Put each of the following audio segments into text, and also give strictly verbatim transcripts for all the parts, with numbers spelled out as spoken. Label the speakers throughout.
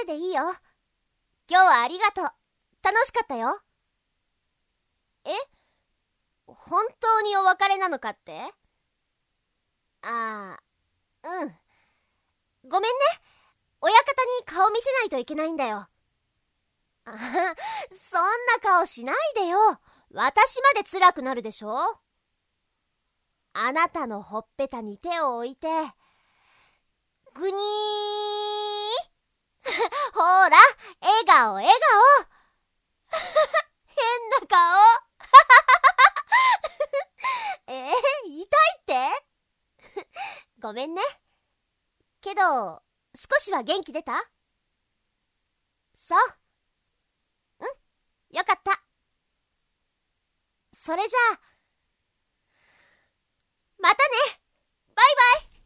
Speaker 1: ででいいよ。今日はありがとう。楽しかったよ。え？本当にお別れなのかって？ああ、うん。ごめんね。親方に顔見せないといけないんだよ。あは、そんな顔しないでよ。私まで辛くなるでしょ。あなたのほっぺたに手を置いて、ぐにーほら、笑顔笑顔変な顔えー、痛いってごめんね。けど、少しは元気出た？そう。うん、よかった。それじゃあ、またね。バイバイ。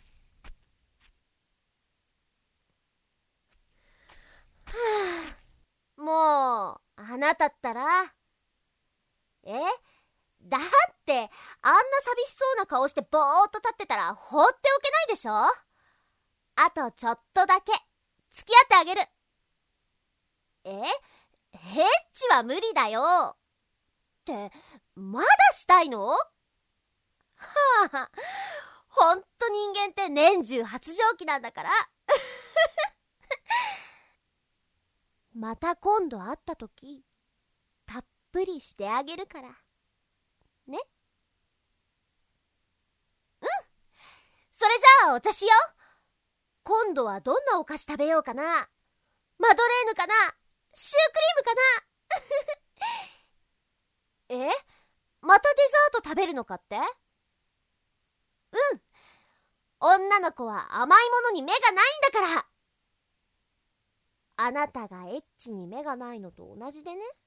Speaker 1: はあ、もう、あなたったら。え？だってあんな寂しそうな顔してぼーっと立ってたら放っておけないでしょ。あとちょっとだけ付き合ってあげる。え？ヘッチは無理だよ。ってまだしたいの？はあ、ほんと人間って年中発情期なんだからまた今度会った時たっぷりしてあげるからね。うん、それじゃあお茶しよう。今度はどんなお菓子食べようかな。マドレーヌかな、シュークリームかなえ、またデザート食べるのかって？うん、女の子は甘いものに目がないんだから。あなたがエッチに目がないのと同じでね。